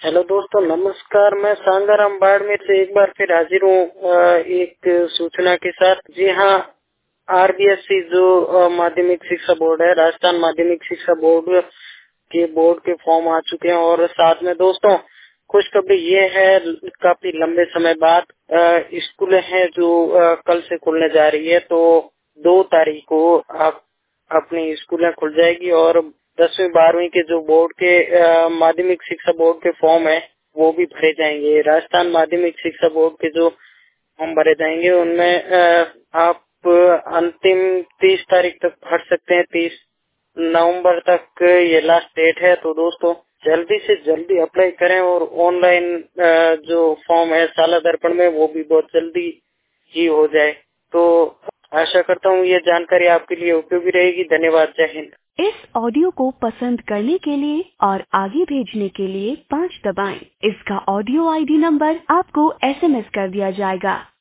Hello दोस्तों, नमस्कार। मैं सांगाराम बाड़मेर से एक बार फिर हाजिर हूँ एक सूचना के साथ। जी हाँ, आरबीएससी जो माध्यमिक शिक्षा बोर्ड है, राजस्थान माध्यमिक शिक्षा बोर्ड के फॉर्म आ चुके हैं। और साथ में दोस्तों खुशखबरी ये है, काफी लंबे समय बाद स्कूलें हैं जो कल से खुलने जा रही है। तो 2 तारीख को आप अपनी स्कूलें खुल जाएगी और 10वीं 12वीं के जो बोर्ड के माध्यमिक शिक्षा बोर्ड के फॉर्म है वो भी भरे जाएंगे। राजस्थान माध्यमिक शिक्षा बोर्ड के जो फॉर्म भरे जाएंगे उनमें आप अंतिम 30 तारीख तक भर सकते हैं। 30 नवंबर तक ये लास्ट डेट है। तो दोस्तों जल्दी से जल्दी अप्लाई करें और ऑनलाइन जो फॉर्म है शाला दर्पण में वो भी बहुत जल्दी ही हो जाए। तो आशा करता हूँ ये जानकारी आपके लिए उपयोगी रहेगी। धन्यवाद। जय हिंद। इस ऑडियो को पसंद करने के लिए और आगे भेजने के लिए 5 दबाएं। इसका ऑडियो आईडी नंबर आपको एसएमएस कर दिया जाएगा।